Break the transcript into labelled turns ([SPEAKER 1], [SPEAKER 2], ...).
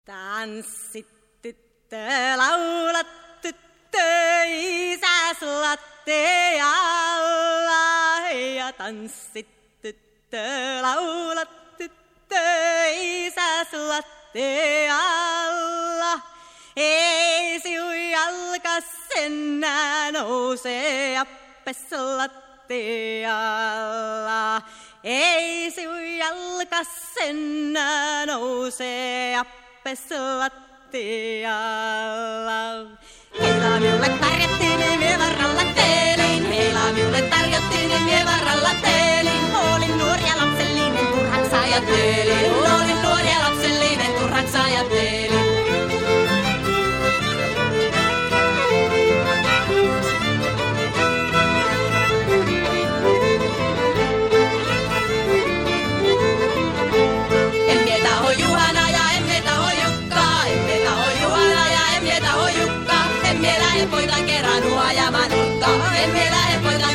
[SPEAKER 1] Tanssit tyttö, laulat tyttö, isäs lattialla. Ja tanssit tyttö, laulat tyttö, isäs lattialla. Ei sinun jalkas enää nouse appes lattialla. Ei sinun jalkas enää nouse appes lattialla. Heila minulle tarjottiin, niin mie varralla teelin. Heila minulle tarjottiin, niin mie varralla teelin. Olin nuori ja lapsellinen, turhaks ajattelin. Olin nuori ja lapsellinen, turhaks ajattelin. Poika kerran ajamaan nurkkaan, en mie lähde poika